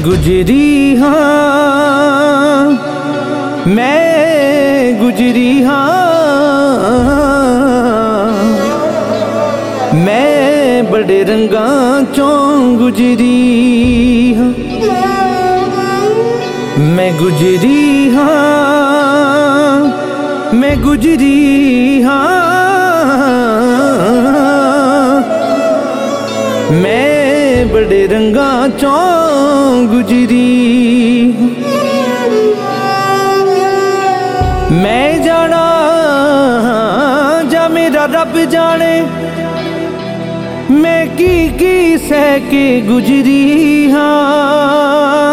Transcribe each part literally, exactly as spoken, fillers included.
गुजरी हाँ, मैं गुजरी हाँ, मैं बड़े रंगां चों गुजरी हाँ। मैं गुजरी हाँ, मैं गुजरी हाँ, मैं बड़े रंगां चों गुजरी। मैं जाना जा मेरा रब जाने, मैं की की सह के गुजरी हाँ।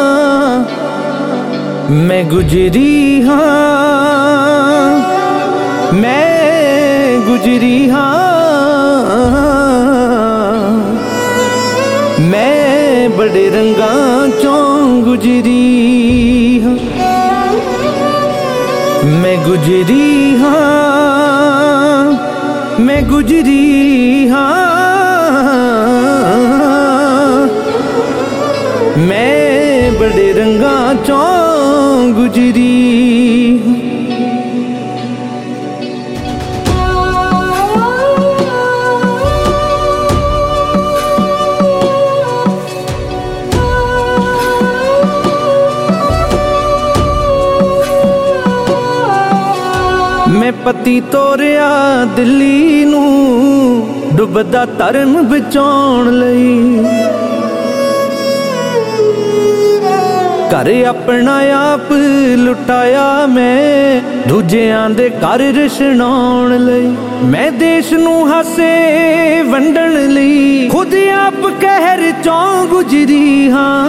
मैं गुजरी हाँ, मैं गुजरी हाँ, मैं बड़े रंगां चों गुजरी हाँ। मैं गुजरी हाँ, मैं गुजरी हाँ, मैं बड़े रंगां चों गुजरी। मैं पति तोरिया दिल्ली नू डुबदा धर्म बचाउण लई, घर अपना आप लुटाया मैं दूजियां दे घर रछणाउण लई। मैं देश नू हासे वंडण लई खुद आप कहर चों गुजरी हाँ।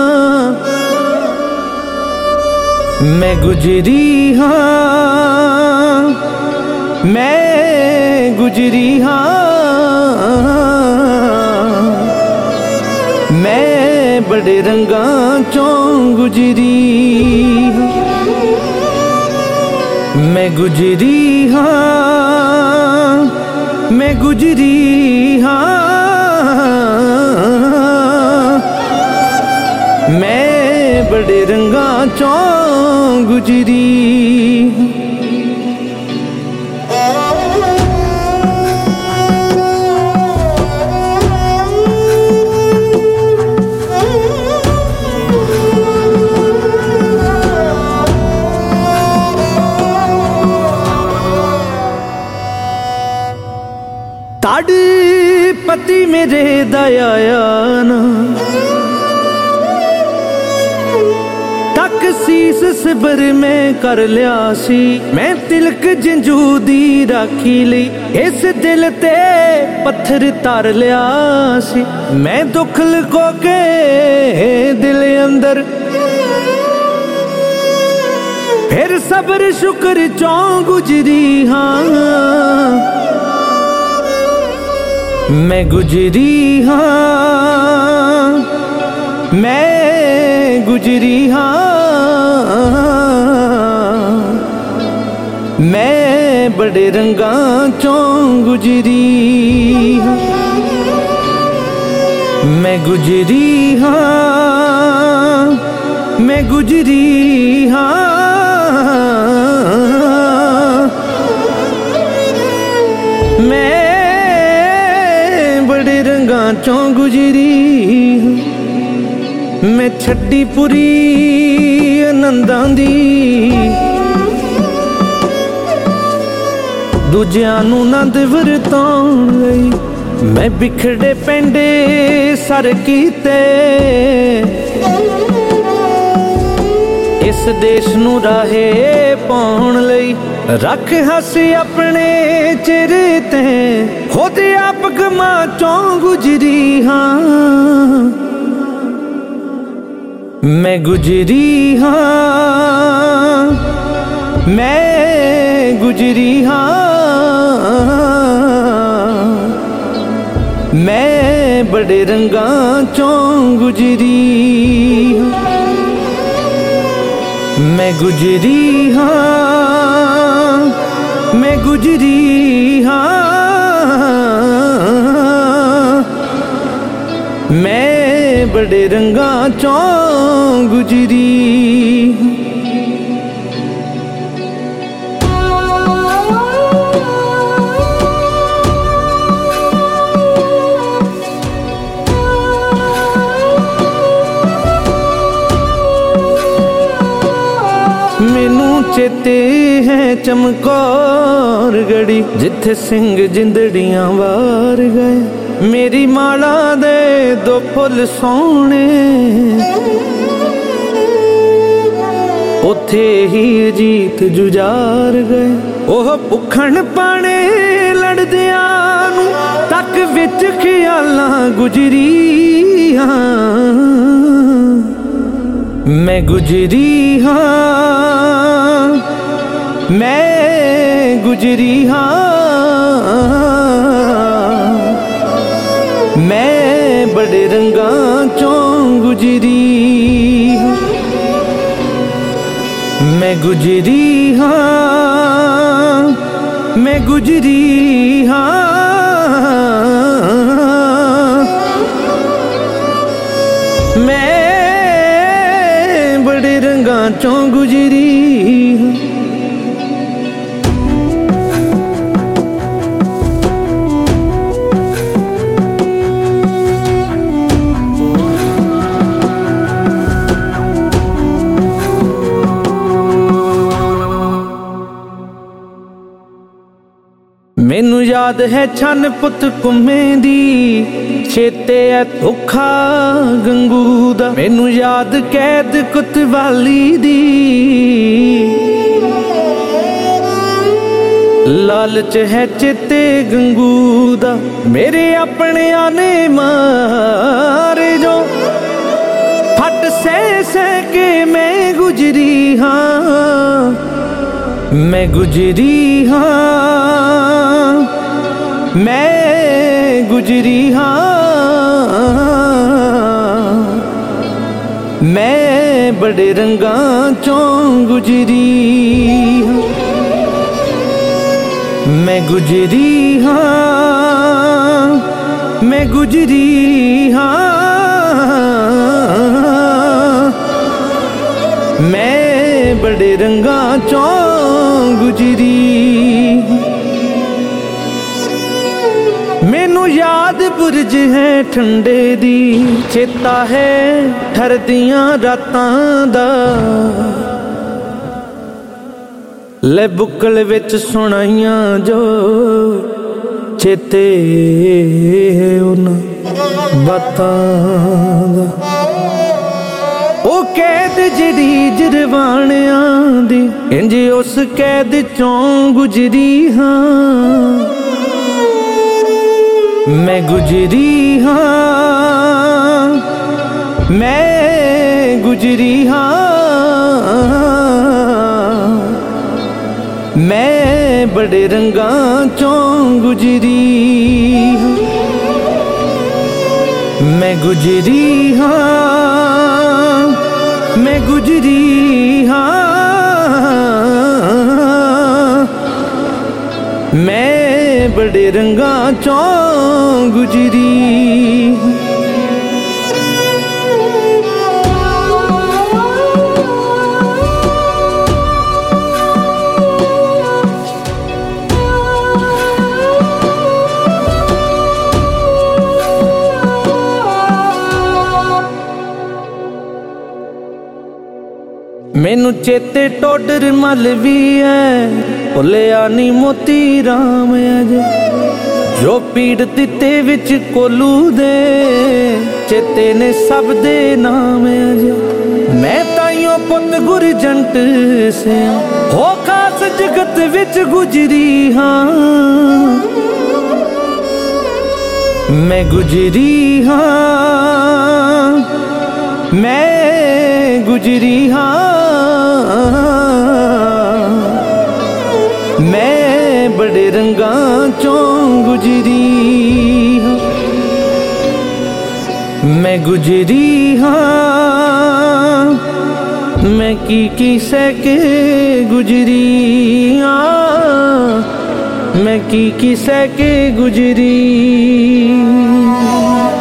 मैं गुजरी हाँ, मैं गुजरी हाँ, मैं बड़े रंगां चों गुजरी हाँ। मैं गुजरी हाँ, मैं गुजरी हाँ, मैं बड़े रंगां चों गुजरी। ताड़ी पति मेरे दयाया ना, तक सीस सिबर में कर लिया सी। मैं तिलक जंजू दी राखी ली, इस दिल ते पत्थर तार लिया सी। मैं दुख लुको के दिल अंदर फिर सब्र शुक्र चों गुजरी हाँ। मैं गुजरी हाँ, मैं गुजरी हाँ, मैं बड़े रंगां चों गुजरी हाँ। मैं गुजरी हाँ, मैं गुजरी हाँ, मैं बड़े रंगां चों गुजरी। मैं छड्डी पुरी आनंदां दी, दूजियां नू नंद वरताउण लई। मैं बिखड़े पेंडे सर कीते, इस देश नू राहे पाउण लई। रख हसी अपने चेहरे ते खुद आप गमां चों गुजरी हाँ। मैं गुजरी हाँ, मैं गुजरी हाँ, मैं बड़े रंगां चों गुजरी हाँ। मैं गुजरी हाँ, मैं गुजरी हाँ, मैं बड़े रंगां चों गुजरी। मैनू चेते है चमकौर गढ़ी जिथे सिंह जिंदड़ियां वार गए। मेरी माला दे दो फुल सोने उथे ही जीत जुजार गए। ओह भुखण पाने लड़दियां नू तक विच ख्यालां गुजरी। मैं गुजरी हाँ, मैं गुजरी हाँ, मैं बड़े रंगां चों गुजरी। मैं गुजरी हाँ, मैं गुजरी हाँ, मैं बड़े रंगां चों गुजरी। मैनू याद है छन पुत कुम्मे दी चेते है धोखा गंगू दा। मैनू याद कैद कुतवाली दी लालच है चेते गंगू दा। मेरे अपने आने मारे जो फट सह सह के मैं गुजरी हाँ, मैं गुजरी हाँ, मैं गुजरी हाँ, मैं बड़े रंगां चों गुजरी। मैं गुजरी हाँ, मैं गुजरी हाँ, मैं बड़े रंगां चों गुजरी। मैनू याद बुरज है ठंडे दी चेता है ठरदियां रातां दा। ले बुक्कल विच सुनाइयां जो चेते उन्हां बातां दा। ओ कैद जिहड़ी जरवाणियां दी इंज उस कैद चों गुजरी हाँ, मैं गुजरी हाँ, मैं गुजरी हाँ, मैं बड़े रंगां चों गुजरी। मैं गुजरी हाँ, मैं गुजरी हाँ, मैं बड़े रंगां चों गुजरी। मैनू चेते टोडर मल भी है भुलिया नी मोती राम अजे। जो पीड़ दिते विच कोलू दे चेते ने सब दे नाम अजे। मैं ताइयों पुत गुरजंट से हो खास जगत विच गुजरी हाँ, मैं गुजरी हाँ, मैं गुजरी हाँ, मैं बड़े रंगां चों गुजरी। मैं गुजरी हाँ, मैं की की सह के गुजरी हाँ, मैं की की सह के गुजरी।